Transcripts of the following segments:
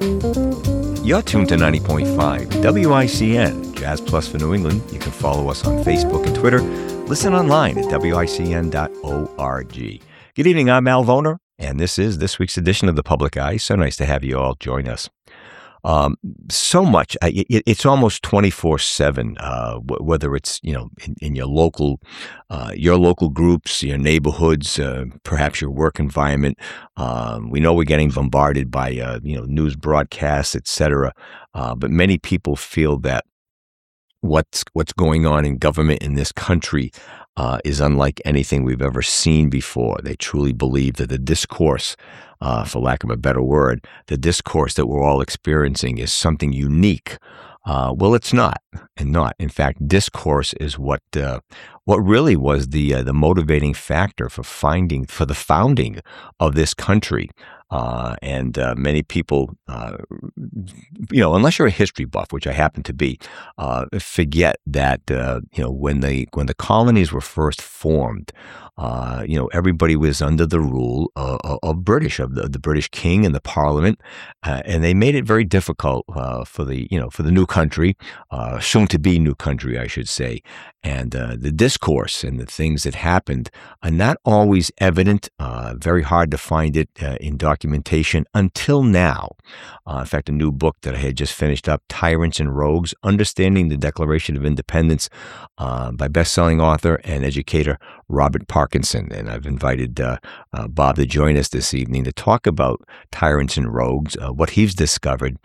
You're tuned to 90.5 WICN, Jazz Plus for New England. You can follow us on Facebook and Twitter. Listen online at WICN.org. Good evening, I'm Al Voner, and this is this week's edition of The Public Eye. So nice to have you all join us. So much, it's almost 24/7, whether it's, in your local groups, your neighborhoods, perhaps your work environment. We know we're getting bombarded by, news broadcasts, etc. But many people feel that what's going on in government in this country is unlike anything we've ever seen before. They truly believe that the discourse, for lack of a better word, the discourse that we're all experiencing is something unique. Well, it's not, In fact, discourse is what really was the motivating factor for the founding of this country. And many people, unless you're a history buff, which I happen to be, forget that when the colonies were first formed, everybody was under the rule of the British King and the Parliament, and they made it very difficult for the new country, soon to be new country, I should say. And the discourse and the things that happened are not always evident. Very hard to find it in documentation until now. In fact, a new book that I had just finished up, Tyrants and Rogues: Understanding the Declaration of Independence, by best-selling author and educator Robert Parkinson. And I've invited Bob to join us this evening to talk about Tyrants and Rogues, what he's discovered,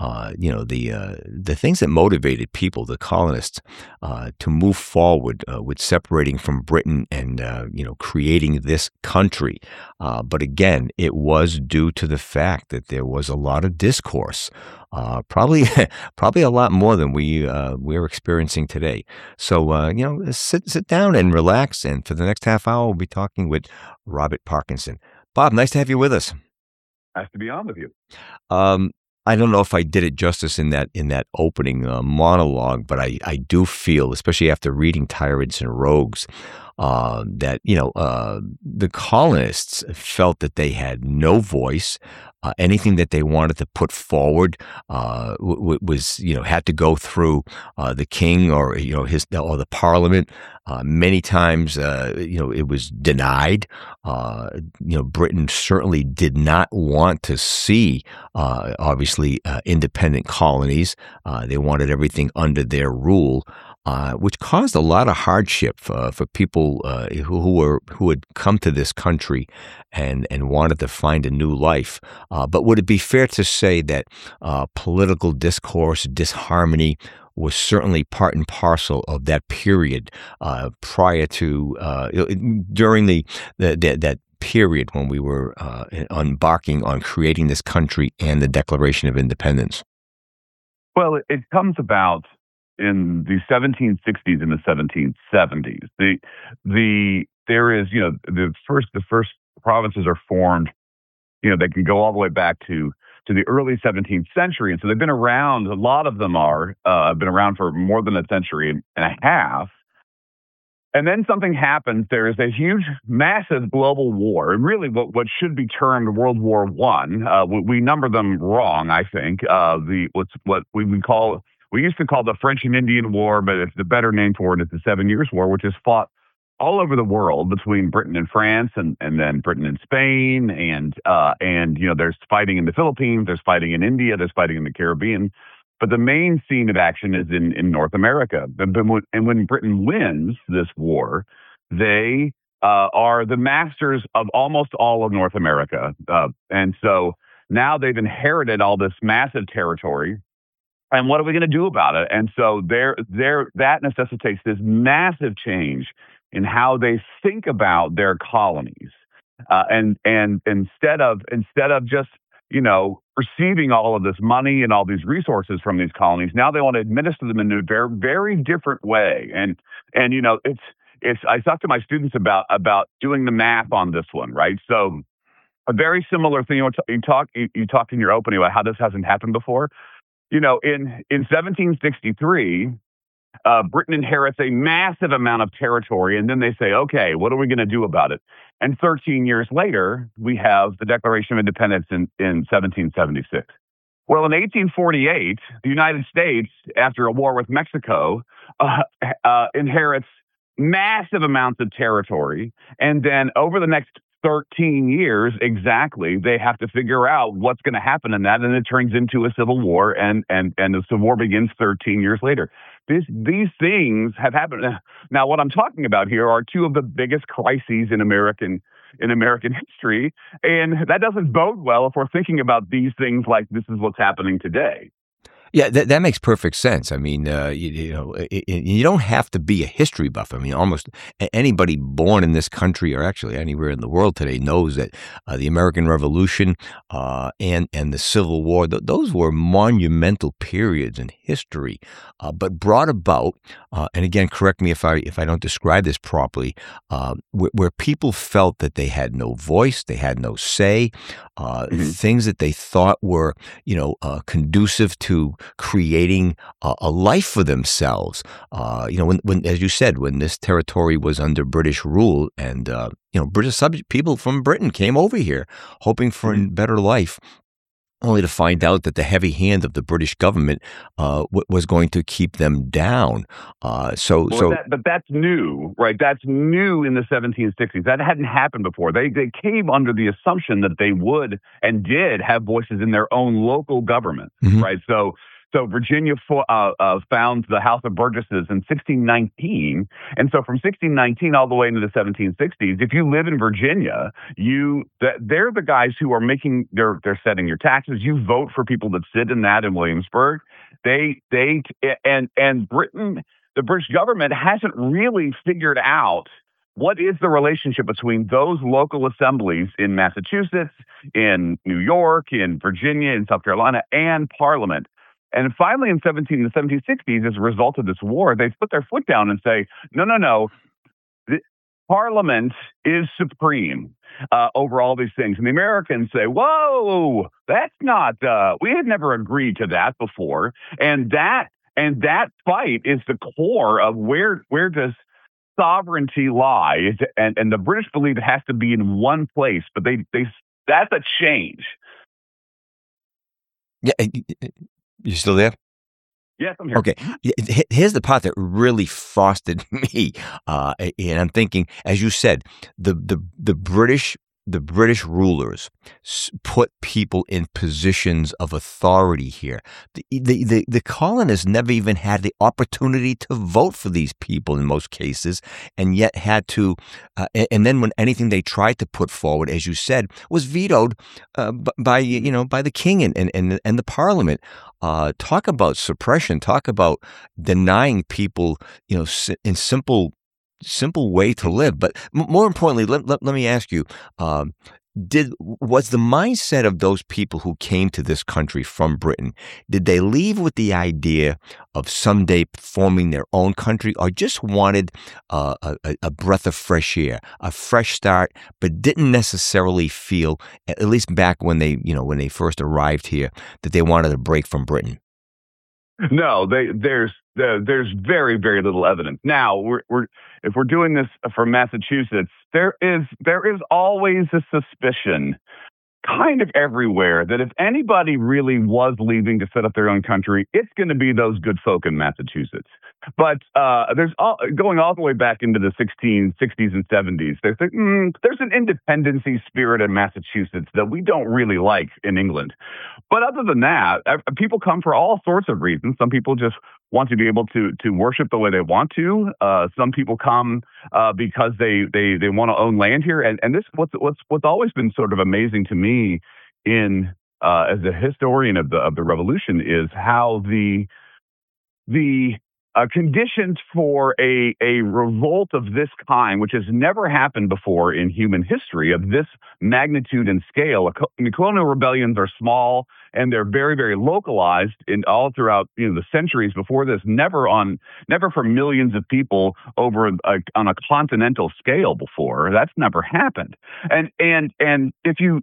the things that motivated people, the colonists, to move forward with separating from Britain and, creating this country. But again, it was due to the fact that there was a lot of discourse, probably a lot more than we're experiencing today. So, sit down and relax. And for the next half hour, we'll be talking with Robert Parkinson. Bob, nice to have you with us. Nice to be on with you. I don't know if I did it justice in that opening monologue, but I do feel, especially after reading Tyrants and Rogues, that the colonists felt that they had no voice. Anything that they wanted to put forward was had to go through the king or the Parliament. Many times, it was denied. Britain certainly did not want to see, obviously, independent colonies. They wanted everything under their rule. Which caused a lot of hardship for people who had come to this country and wanted to find a new life. But would it be fair to say that political discourse, disharmony, was certainly part and parcel of that period prior to during that period when we were embarking on creating this country and the Declaration of Independence? Well, it comes about in the 1760s and the 1770s. There is, the first provinces are formed, they can go all the way back to the early 17th century. And so they've been around, a lot of them have been around for more than a century and a half. And then something happens. There is a huge, massive global war, and really what should be termed World War I. We number them wrong, I think. We used to call the French and Indian War, but it's the better name for it is the 7 Years' War, which is fought all over the world between Britain and France, and then Britain and Spain, and there's fighting in the Philippines, there's fighting in India, there's fighting in the Caribbean. But the main scene of action is in North America. And when Britain wins this war, they are the masters of almost all of North America. And so now they've inherited all this massive territory. And what are we going to do about it? And so that necessitates this massive change in how they think about their colonies. And instead of just receiving all of this money and all these resources from these colonies, now they want to administer them in a very, very different way. And it's I talk to my students about doing the math on this one, right? So a very similar thing. You talked in your opening about how this hasn't happened before. In 1763, Britain inherits a massive amount of territory, and then they say, okay, what are we going to do about it? And 13 years later, we have the Declaration of Independence in 1776. Well, in 1848, the United States, after a war with Mexico, inherits massive amounts of territory. And then over the next 13 years, exactly, they have to figure out what's going to happen in that. And it turns into a civil war. And the civil war begins 13 years later. These things have happened. Now, what I'm talking about here are two of the biggest crises in American history, and that doesn't bode well if we're thinking about these things like this is what's happening today. Yeah, that makes perfect sense. I mean, you don't have to be a history buff. I mean, almost anybody born in this country or actually anywhere in the world today knows that the American Revolution and the Civil War, those were monumental periods in history, but brought about, and again, correct me if I don't describe this properly, where people felt that they had no voice, they had no say, Mhm. things that they thought were, conducive to creating a life for themselves. When, as you said, when this territory was under British rule, and British subject people from Britain came over here hoping for a Mhm. better life, only to find out that the heavy hand of the British government was going to keep them down. Well, So. but that's new, right? That's new in the 1760s. That hadn't happened before. They came under the assumption that they would and did have voices in their own local governments, Mhm. right? So Virginia found the House of Burgesses in 1619, and so from 1619 all the way into the 1760s, if you live in Virginia, they're the guys who are they're setting your taxes. You vote for people that sit in that in Williamsburg. And Britain, the British government hasn't really figured out what is the relationship between those local assemblies in Massachusetts, in New York, in Virginia, in South Carolina, and Parliament. And finally, in the 1760s, as a result of this war, they put their foot down and say, no, no, no, the, Parliament is supreme over all these things. And the Americans say, whoa, that's not, we had never agreed to that before. And that fight is the core of where does sovereignty lie? And the British believe it has to be in one place, but they that's a change. Yeah, you still there? Yes, I'm here. Okay. Here's the part that really frosted me, and I'm thinking, as you said, the British rulers put people in positions of authority here. The colonists never even had the opportunity to vote for these people in most cases, and yet had to. And then when anything they tried to put forward, as you said, was vetoed by the king and the parliament. Talk about suppression. Talk about denying people, in simple way to live. But more importantly, let me ask you: was the mindset of those people who came to this country from Britain? Did they leave with the idea of someday forming their own country, or just wanted a breath of fresh air, a fresh start, but didn't necessarily feel, at least back when they first arrived here, that they wanted a break from Britain? No, there's very very little evidence. Now we're if we're doing this from Massachusetts, there is always a suspicion kind of everywhere that if anybody really was leaving to set up their own country, it's going to be those good folk in Massachusetts. But going all the way back into the 1660s and 70s, there's an independency spirit in Massachusetts that we don't really like in England. But other than that, people come for all sorts of reasons. Some people just want to be able to worship the way they want to. Some people come because they want to own land here. And this what's always been sort of amazing to me in as a historian of the revolution is how the conditions for a revolt of this kind, which has never happened before in human history of this magnitude and scale. The colonial rebellions are small and they're very, very localized in all throughout the centuries before this. Never for millions of people over on a continental scale before. That's never happened. And if you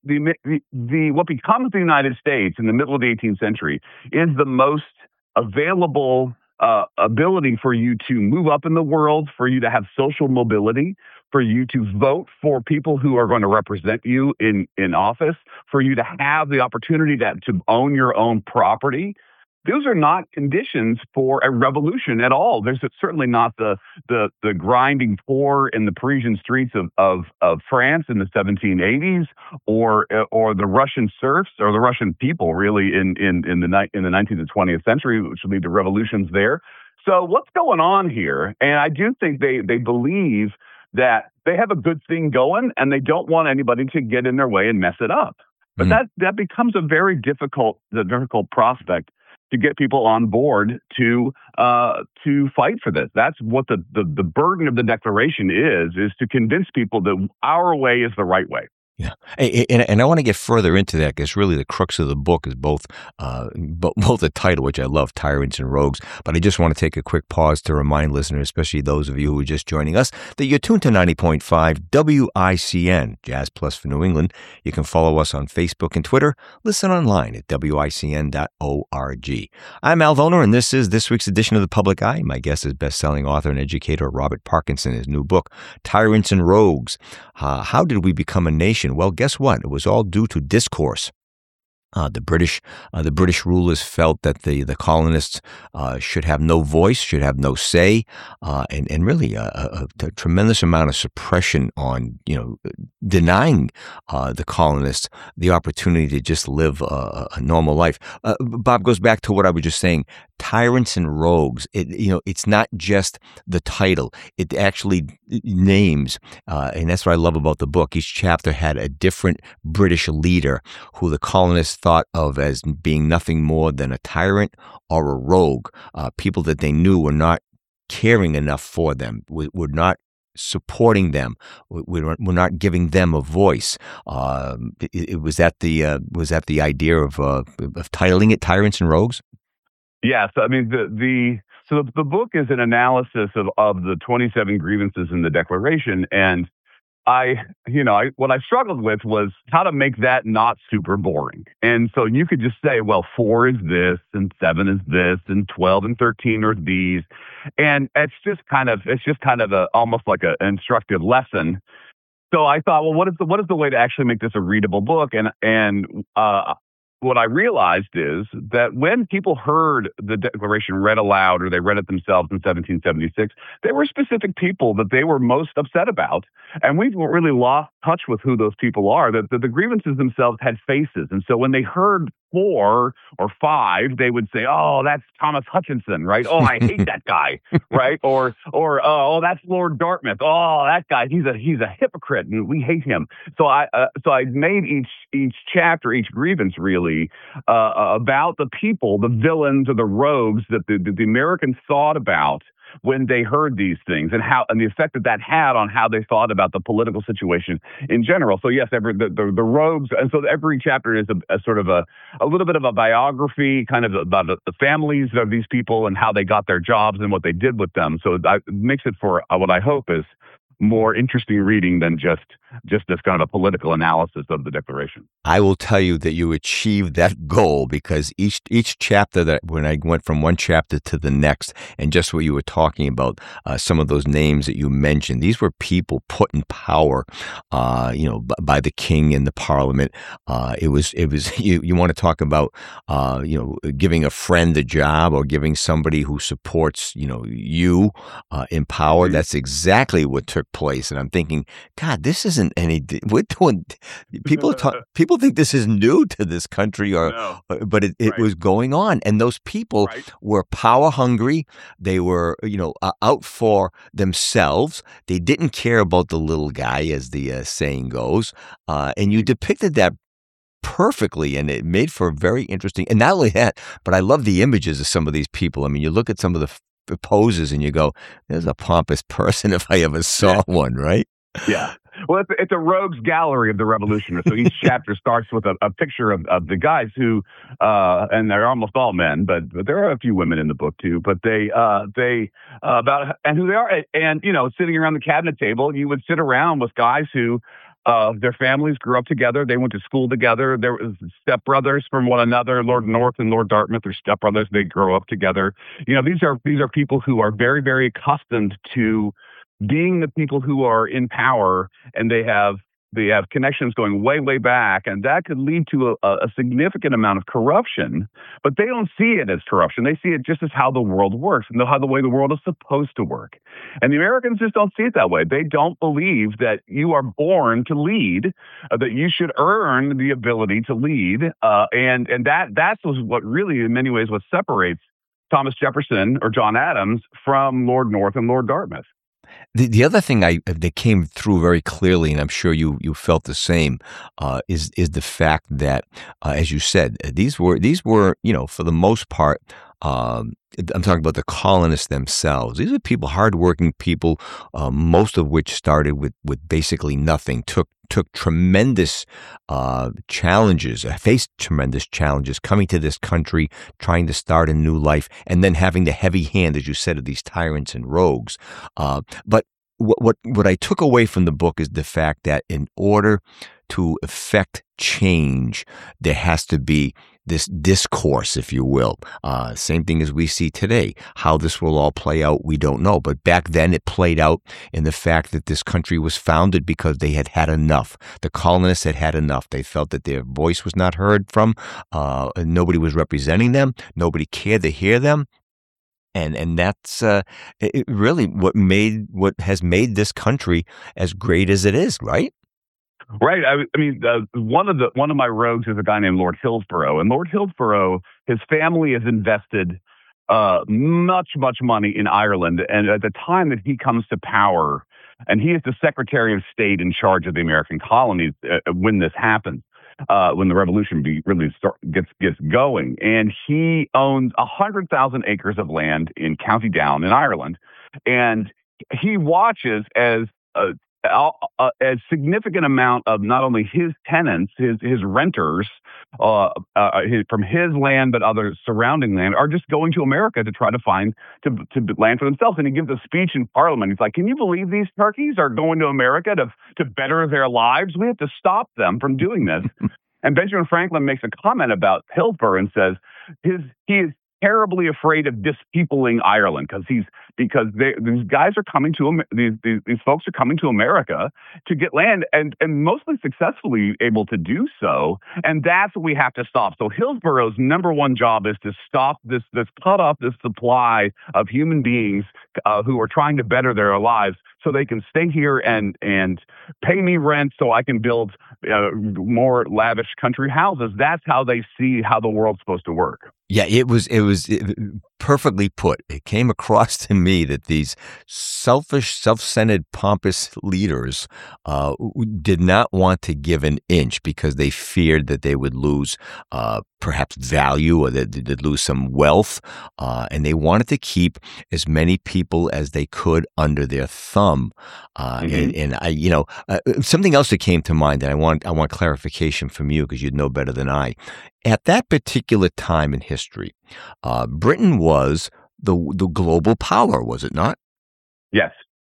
the what becomes the United States in the middle of the 18th century is the most available ability for you to move up in the world, for you to have social mobility, for you to vote for people who are going to represent you in office, for you to have the opportunity to own your own property. Those are not conditions for a revolution at all. There's certainly not the grinding poor in the Parisian streets of France in the 1780s, or the Russian serfs or the Russian people really in the 19th and 20th century, which would lead to revolutions there. So what's going on here? And I do think they believe that they have a good thing going, and they don't want anybody to get in their way and mess it up. But that becomes a very difficult prospect to get people on board to fight for this. That's what the burden of the Declaration is to convince people that our way is the right way. Yeah, and I want to get further into that because really the crux of the book is both the title, which I love, Tyrants and Rogues. But I just want to take a quick pause to remind listeners, especially those of you who are just joining us, that you're tuned to 90.5 WICN, Jazz Plus for New England. You can follow us on Facebook and Twitter. Listen online at WICN.org. I'm Al Voner, and this is this week's edition of The Public Eye. My guest is best-selling author and educator Robert Parkinson. His new book, Tyrants and Rogues, How Did We Become a Nation? Well, guess what? It was all due to discourse. The British rulers felt that the colonists should have no voice, should have no say, and really a tremendous amount of suppression on denying the colonists the opportunity to just live a normal life. Bob, goes back to what I was just saying. Tyrants and Rogues. It's not just the title. It actually names, and that's what I love about the book. Each chapter had a different British leader who the colonists thought of as being nothing more than a tyrant or a rogue, people that they knew were not caring enough for them, were not supporting them, we're not giving them a voice. Was that the idea of titling it Tyrants and Rogues? Yes, I mean the book is an analysis of the 27 grievances in the Declaration, and what I struggled with was how to make that not super boring. And so you could just say, well, 4 is this, and 7 is this, and 12 and 13 are these, and it's just kind of almost like an instructive lesson. So I thought, well, what is the way to actually make this a readable book? And what I realized is that when people heard the Declaration read aloud, or they read it themselves in 1776, there were specific people that they were most upset about. And we've really lost touch with who those people are. That the grievances themselves had faces. And so when they heard 4 or 5, they would say, "Oh, that's Thomas Hutchinson, right? Oh, I hate that guy, right? Or oh, that's Lord Dartmouth. Oh, that guy, he's a hypocrite, and we hate him." So I made each chapter, each grievance, really about the people, the villains or the rogues that the Americans thought about when they heard these things, and the effect that had on how they thought about the political situation in general. So yes, the rogues, and so every chapter is a sort of a little bit of a biography, kind of about the families of these people and how they got their jobs and what they did with them. So it makes it for what I hope is more interesting reading than just this kind of a political analysis of the Declaration. I will tell you that you achieved that goal, because each chapter, that when I went from one chapter to the next, and just what you were talking about, some of those names that you mentioned, these were people put in power, by the king and the parliament. It was you want to talk about, giving a friend a job, or giving somebody who supports, you in power. Mm-hmm. That's exactly what took place. And I'm thinking, God, this isn't we're doing, people think this is new to this country, but it was going on. And those people were power hungry. They were, out for themselves. They didn't care about the little guy, as the saying goes. And you depicted that perfectly, and it made for a very interesting, and not only that, but I love the images of some of these people. I mean, you look at some of the poses and you go, there's a pompous person if I ever saw one, right? Yeah. Well, it's a rogues gallery of the revolutionaries. So each chapter starts with a picture of the guys who, and they're almost all men, but there are a few women in the book too. But they about and who they are, and sitting around the cabinet table, you would sit around with guys who Their families grew up together. They went to school together. There was stepbrothers from one another. Lord North and Lord Dartmouth are stepbrothers. They grow up together. These are people who are very, very accustomed to being the people who are in power, and they have connections going way, way back, and that could lead to a significant amount of corruption. But they don't see it as corruption. They see it just as how the world works and how the way the world is supposed to work. And the Americans just don't see it that way. They don't believe that you are born to lead, that you should earn the ability to lead, and that's what really, in many ways, what separates Thomas Jefferson or John Adams from Lord North and Lord Dartmouth. The other thing that came through very clearly, and I'm sure you felt the same, is the fact that, as you said, these were for the most part. I'm talking about the colonists themselves. These are people, hardworking people, most of which started with basically nothing. Took tremendous challenges, faced tremendous challenges coming to this country, trying to start a new life, and then having the heavy hand, as you said, of these tyrants and rogues. But what I took away from the book is the fact that in order to effect change, there has to be this discourse, if you will. Same thing as we see today. How this will all play out, we don't know. But back then, it played out in the fact that this country was founded because they had had enough. The colonists had had enough. They felt that their voice was not heard from. Nobody was representing them. Nobody cared to hear them. And that's really what has made this country as great as it is, right? Right. I mean, one of my rogues is a guy named Lord Hillsborough, and Lord Hillsborough, his family has invested much money in Ireland, and at the time that he comes to power, and he is the Secretary of State in charge of the American colonies when this happens. When the revolution really gets going, and he owns 100,000 acres of land in County Down in Ireland, and he watches as a significant amount of not only his tenants, his renters, from his land but other surrounding land are just going to America to try to find to land for themselves. And he gives a speech in Parliament. He's like, "Can you believe these turkeys are going to America to better their lives? We have to stop them from doing this." And Benjamin Franklin makes a comment about Hillsborough and says he is terribly afraid of dispeopling Ireland because these guys are coming to these folks are coming to America to get land and mostly successfully able to do so, and that's what we have to stop. So Hillsborough's number one job is to stop this cut off this supply of human beings who are trying to better their lives, so they can stay here and pay me rent so I can build more lavish country houses. That's how they see how the world's supposed to work. Yeah, it was perfectly put. It came across to me that these selfish, self-centered, pompous leaders did not want to give an inch because they feared that they would lose perhaps value or that they'd lose some wealth, and they wanted to keep as many people as they could under their thumb. And I, something else that came to mind, and I want clarification from you because you'd know better than I. At that particular time in history, Britain was the global power, was it not? Yes,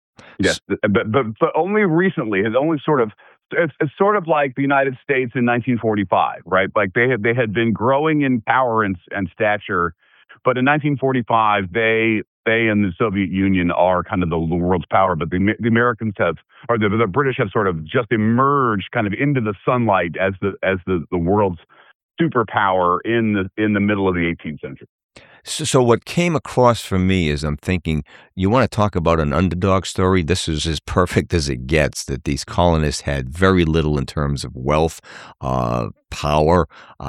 but only recently. It's sort of like the United States in 1945, right? Like they had been growing in power and stature, but in 1945 they and the Soviet Union are kind of the world's power, but the Americans the British have sort of just emerged kind of into the sunlight as the world's superpower in the middle of the 18th century. So what came across for me is I'm thinking, you want to talk about an underdog story? This is as perfect as it gets, that these colonists had very little in terms of wealth, power,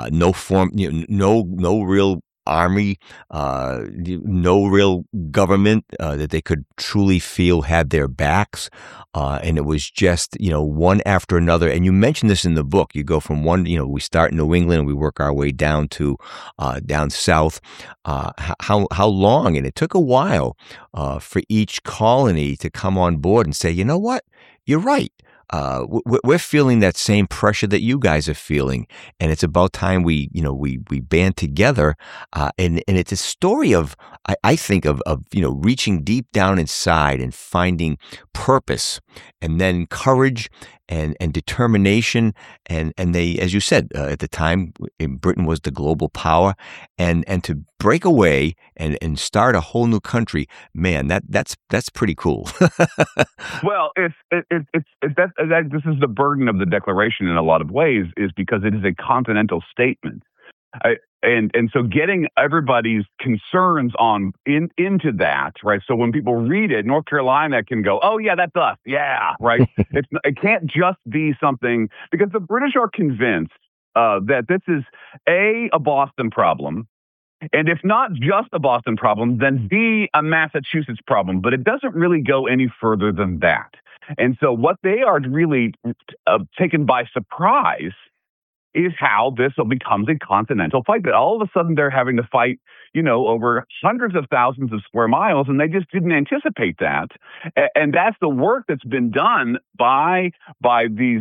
no real army, no real government that they could truly feel had their backs. And it was just, one after another. And you mentioned this in the book. You go from one, we start in New England and we work our way down to down south. How long? And it took a while for each colony to come on board and say, you know what? You're right. We're feeling that same pressure that you guys are feeling, and it's about time we band together. And it's a story of, I think of reaching deep down inside and finding purpose, and then courage, and determination, and they, as you said, at the time, Britain was the global power, and to break away and start a whole new country, man, that's pretty cool. Well, this is the burden of the Declaration in a lot of ways, is because it is a continental statement. And so getting everybody's concerns into that, right? So when people read it, North Carolina can go, oh yeah, that's us. Yeah, right. It can't just be something, because the British are convinced that this is a Boston problem. And if not just a Boston problem, then B, a Massachusetts problem. But it doesn't really go any further than that. And so what they are really taken by surprise is how this becomes a continental fight. That all of a sudden they're having to fight, over hundreds of thousands of square miles, and they just didn't anticipate that. And that's the work that's been done by these.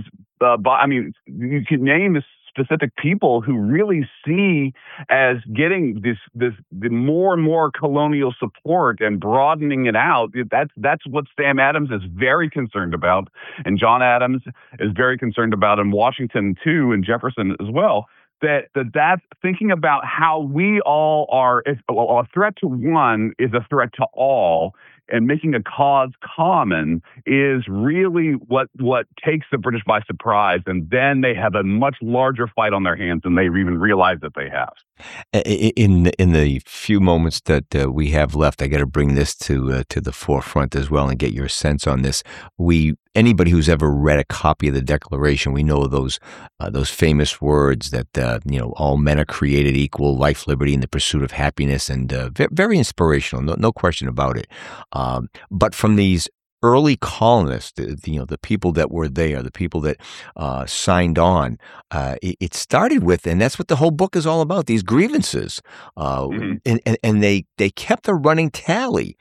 You can name specific people who really see as getting the more and more colonial support and broadening it out. That's what Sam Adams is very concerned about, and John Adams is very concerned about, and Washington too, and Jefferson as well. That's thinking about how we all are. A threat to one is a threat to all, and making a cause common is really what takes the British by surprise, and then they have a much larger fight on their hands than they even realize that they have. In the few moments that we have left, I got to bring this to the forefront as well and get your sense on this. Anybody who's ever read a copy of the Declaration, we know those famous words that all men are created equal, life, liberty, and the pursuit of happiness, and very inspirational, no question about it. But from these early colonists, the people that were there, the people that signed on, it started with, and that's what the whole book is all about, these grievances, and they kept a running tally.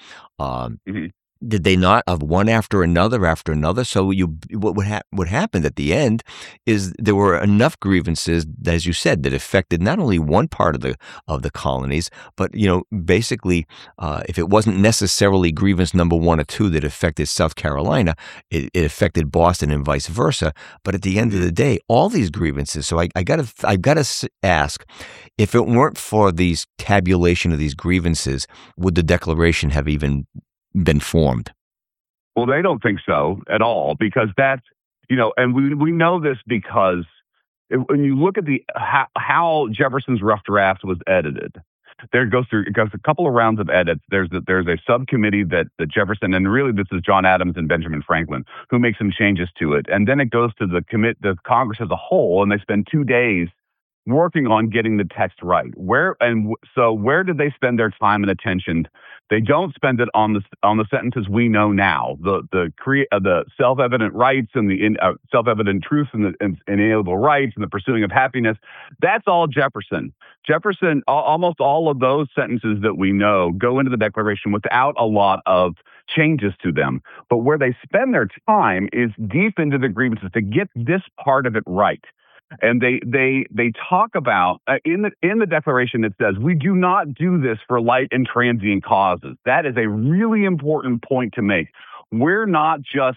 Did they not, of one after another? So what happened at the end is there were enough grievances, as you said, that affected not only one part of the colonies, but basically, if it wasn't necessarily grievance number 1 or 2 that affected South Carolina, it affected Boston and vice versa. But at the end of the day, all these grievances. So I gotta ask, if it weren't for these tabulation of these grievances, would the Declaration have even been formed? Well, they don't think so at all, because that's, and we know this because when you look at how Jefferson's rough draft was edited, it goes a couple of rounds of edits. There's a subcommittee that Jefferson, and really this is John Adams and Benjamin Franklin, who make some changes to it, and then it goes to the Congress as a whole, and they spend 2 days working on getting the text right. Where did they spend their time and attention? They don't spend it on the sentences we know now, the self-evident rights and the self-evident truth and the inalienable rights and the pursuing of happiness. That's all Jefferson. Almost all of those sentences that we know go into the Declaration without a lot of changes to them. But where they spend their time is deep into the grievances to get this part of it right. And they talk about in the Declaration, it says, we do not do this for light and transient causes. That is a really important point to make. We're not just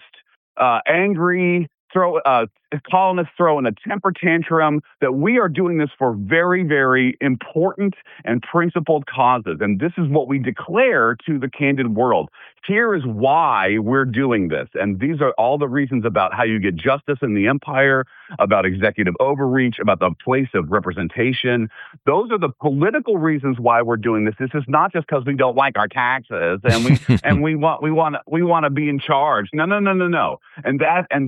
angry colonists throwing a temper tantrum, that we are doing this for very, very important and principled causes. And this is what we declare to the candid world. Here is why we're doing this. And these are all the reasons about how you get justice in the empire, about executive overreach, about the place of representation. Those are the political reasons why we're doing this. This is not just because we don't like our taxes and we want to be in charge. No. And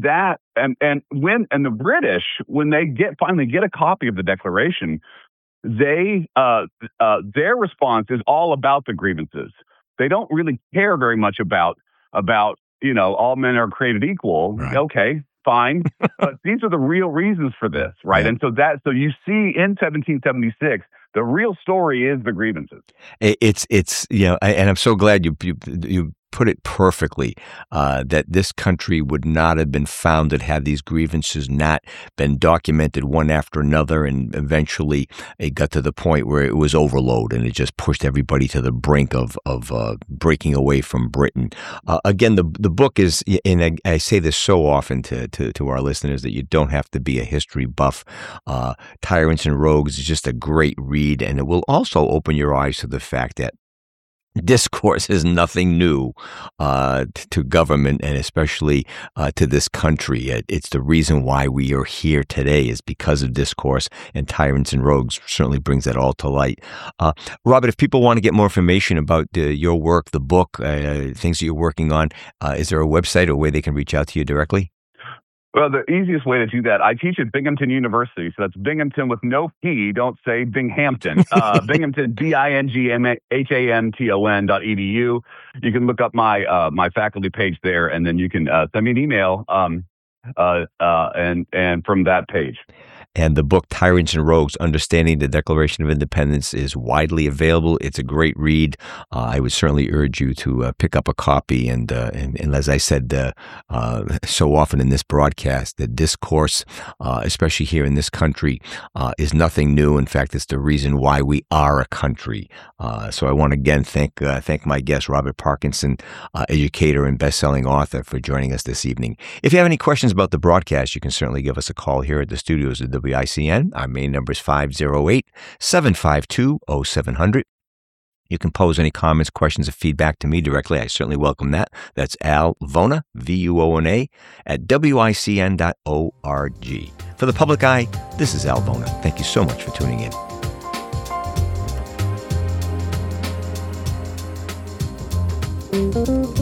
the British, when they finally get a copy of the Declaration, their response is all about the grievances. They don't really care very much about all men are created equal. Right. Okay, fine. But these are the real reasons for this, right? Yeah. And so you see in 1776, the real story is the grievances. And I'm so glad you put it perfectly, that this country would not have been founded had these grievances not been documented one after another, and eventually it got to the point where it was overload and it just pushed everybody to the brink of breaking away from Britain. Again, the book is, and I say this so often to our listeners, that you don't have to be a history buff. Tyrants and Rogues is just a great read, and it will also open your eyes to the fact that discourse is nothing new to government, and especially to this country. It's the reason why we are here today is because of discourse, and Tyrants and Rogues certainly brings that all to light. Robert, if people want to get more information about your work, the book, things that you're working on, is there a website or way they can reach out to you directly? Well, the easiest way to do that, I teach at Binghamton University, so that's Binghamton with no P. Don't say Binghamton. Binghamton, BINGHAMTON.edu. You can look up my faculty page there, and then you can send me an email, and from that page. And the book, Tyrants and Rogues, Understanding the Declaration of Independence, is widely available. It's a great read. I would certainly urge you to pick up a copy. And as I said so often in this broadcast, the discourse, especially here in this country, is nothing new. In fact, it's the reason why we are a country. So I want to again thank my guest, Robert Parkinson, educator and best-selling author, for joining us this evening. If you have any questions about the broadcast, you can certainly give us a call here at the studios of WICN. Our main number is 508-752-0700. You can pose any comments, questions, or feedback to me directly. I certainly welcome that. That's Al Vona, VUONA, at WICN.org. For the public eye, this is Al Vona. Thank you so much for tuning in.